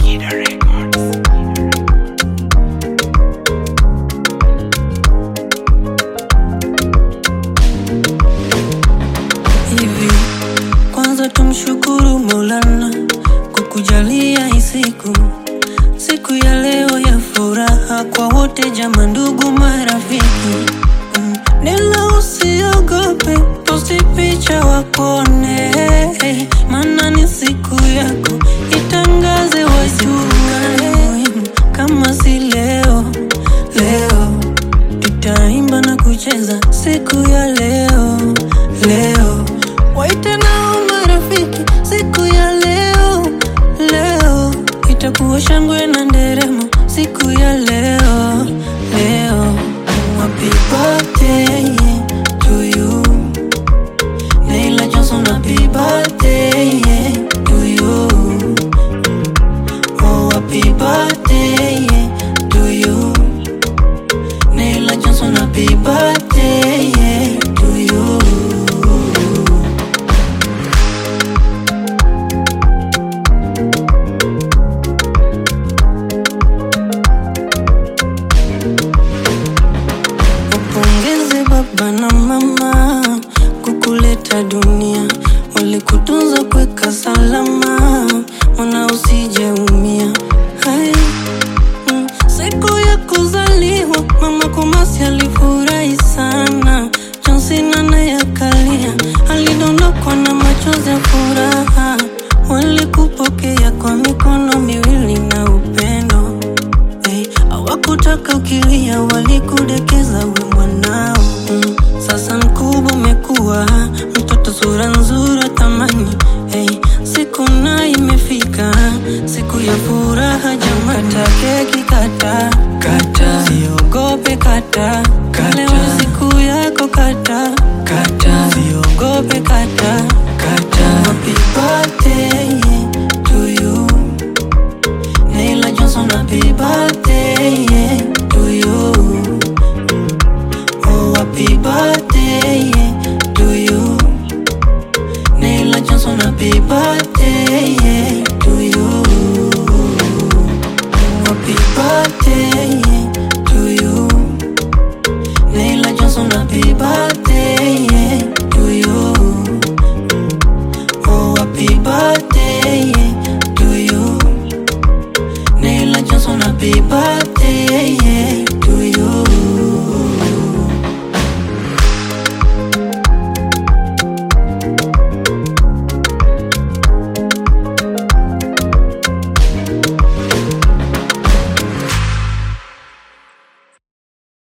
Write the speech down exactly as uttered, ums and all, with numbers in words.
Nyida Records. Hivi kwanza tumshukuru Maulana kwa kujalia hii siku, siku ya leo ya furaha kwa wote, jamaa, ndugu, marafiki. mm. Nila usiogope, usipicha wakone, hey, maana ni siku yako, itangaze wajue. Kama si leo, leo tutaimba na kucheza siku ya leo, leo waite nao marafiki, siku ya leo, leo itakuwa shangwe na nderemo, siku ya leo, leo. Happy birthday to you, Neila Johnson, happy birthday to you. Oh, happy birthday to you, Neila Johnson, happy birthday to you. Wapongeze baba na mama kukuleta dunia, walikutunza kweka salama, mwana usijeumia. Hai, mm, siku ya kuzaliwa mama Kumasi alifurahi sana, Johnsina naye akalia, alidondokwa na machozi ya furaha. Walikupokea kwa mikono miwili na upendo, hey, hawakutaka ukilia, walikudekeza we mwanao. mm. Sasa mkubwa umekuwa, mtoto sura nzuri tamani, hey, siku na imefika, siku ya furaha jamaa. Kata keki, kata, kata, siogope, kata, kata, leo siku yako, kata, kata, siogope, kata, kata. Happy birthday to you, Neila Johnson, happy birthday to you. Oh, happy birthday to you, Neila Johnson, happy birthday to you. Happy birthday to you, Neila Johnson, happy birthday to you. Oh, happy birthday to you, Neila Johnson, happy birthday